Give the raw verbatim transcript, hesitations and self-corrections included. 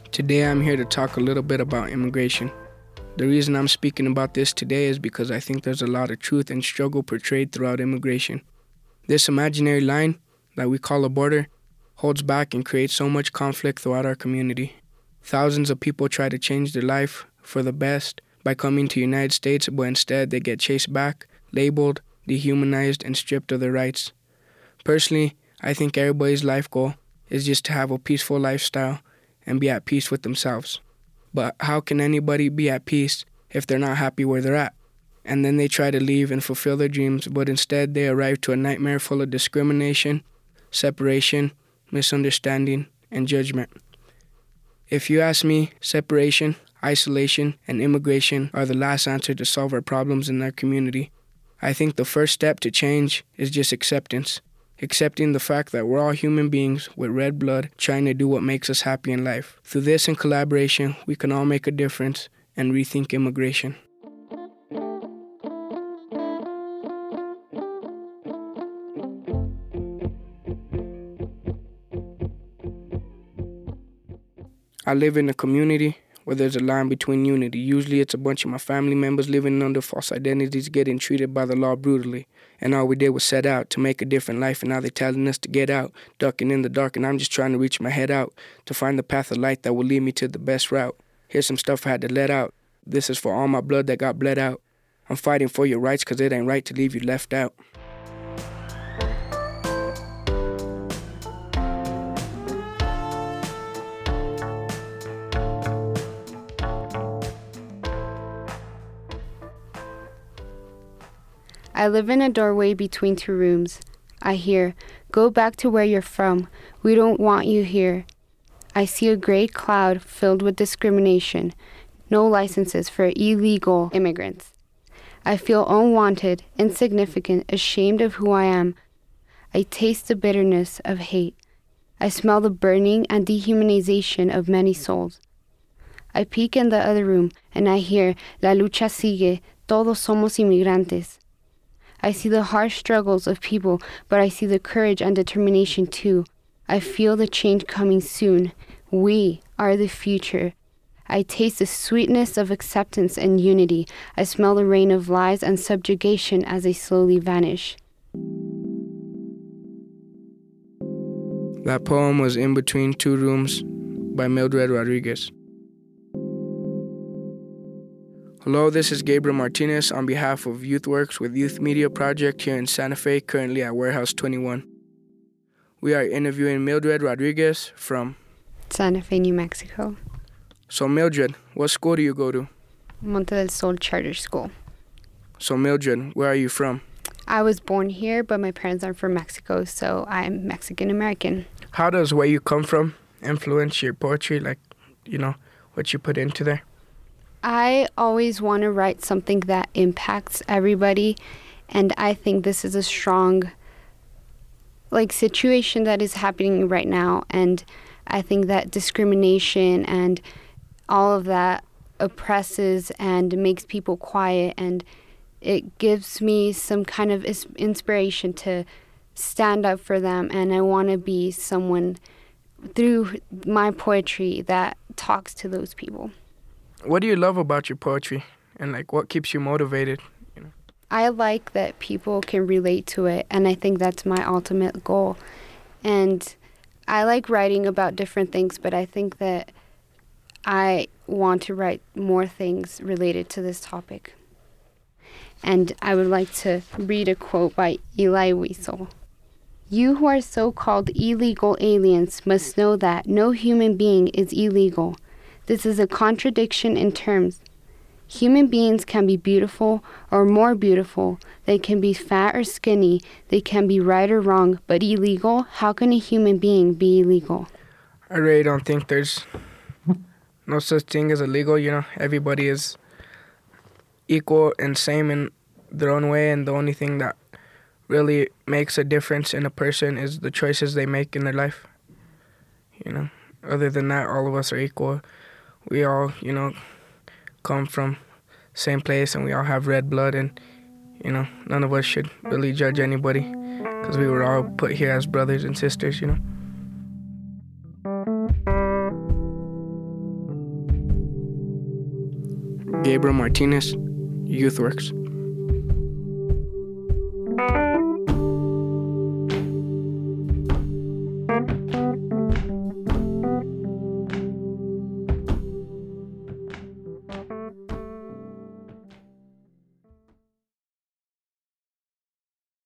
Today I'm here to talk a little bit about immigration. The reason I'm speaking about this today is because I think there's a lot of truth and struggle portrayed throughout immigration. This imaginary line that we call a border holds back and creates so much conflict throughout our community. Thousands of people try to change their life for the best by coming to the United States, but instead they get chased back, labeled, dehumanized, and stripped of their rights. Personally, I think everybody's life goal is just to have a peaceful lifestyle and be at peace with themselves. But how can anybody be at peace if they're not happy where they're at? And then they try to leave and fulfill their dreams, but instead they arrive to a nightmare full of discrimination, separation, misunderstanding, and judgment. If you ask me, separation, isolation, and immigration are the last answer to solve our problems in our community. I think the first step to change is just acceptance. Accepting the fact that we're all human beings with red blood trying to do what makes us happy in life. Through this and collaboration, we can all make a difference and rethink immigration. I live in a community where there's a line between unity. Usually it's a bunch of my family members living under false identities, getting treated by the law brutally. And all we did was set out to make a different life, and now they're telling us to get out, ducking in the dark, and I'm just trying to reach my head out to find the path of light that will lead me to the best route. Here's some stuff I had to let out. This is for all my blood that got bled out. I'm fighting for your rights because it ain't right to leave you left out. I live in a doorway between two rooms. I hear, "Go back to where you're from. We don't want you here." I see a gray cloud filled with discrimination. No licenses for illegal immigrants. I feel unwanted, insignificant, ashamed of who I am. I taste the bitterness of hate. I smell the burning and dehumanization of many souls. I peek in the other room and I hear, "La lucha sigue, todos somos inmigrantes." I see the harsh struggles of people, but I see the courage and determination too. I feel the change coming soon. We are the future. I taste the sweetness of acceptance and unity. I smell the rain of lies and subjugation as they slowly vanish. That poem was In Between Two Rooms by Mildred Rodriguez. Hello, this is Gabriel Martinez on behalf of YouthWorks with Youth Media Project here in Santa Fe, currently at Warehouse twenty-one. We are interviewing Mildred Rodriguez from Santa Fe, New Mexico. So Mildred, what school do you go to? Monte del Sol Charter School. So Mildred, where are you from? I was born here, but my parents are from Mexico, so I'm Mexican-American. How does where you come from influence your poetry, like, you know, what you put into there? I always want to write something that impacts everybody, and I think this is a strong, like, situation that is happening right now, and I think that discrimination and all of that oppresses and makes people quiet, and it gives me some kind of inspiration to stand up for them, and I want to be someone through my poetry that talks to those people. What do you love about your poetry, and like what keeps you motivated? You know? I like that people can relate to it, and I think that's my ultimate goal. And I like writing about different things, but I think that I want to write more things related to this topic. And I would like to read a quote by Elie Wiesel. "You who are so-called illegal aliens must know that no human being is illegal. This is a contradiction in terms. Human beings can be beautiful or more beautiful. They can be fat or skinny. They can be right or wrong. But illegal? How can a human being be illegal?" I really don't think there's no such thing as illegal. You know, everybody is equal and same in their own way, and the only thing that really makes a difference in a person is the choices they make in their life. You know, other than that, all of us are equal. We all, you know, come from same place, and we all have red blood, and, you know, none of us should really judge anybody because we were all put here as brothers and sisters, you know. Gabriel Martinez, YouthWorks.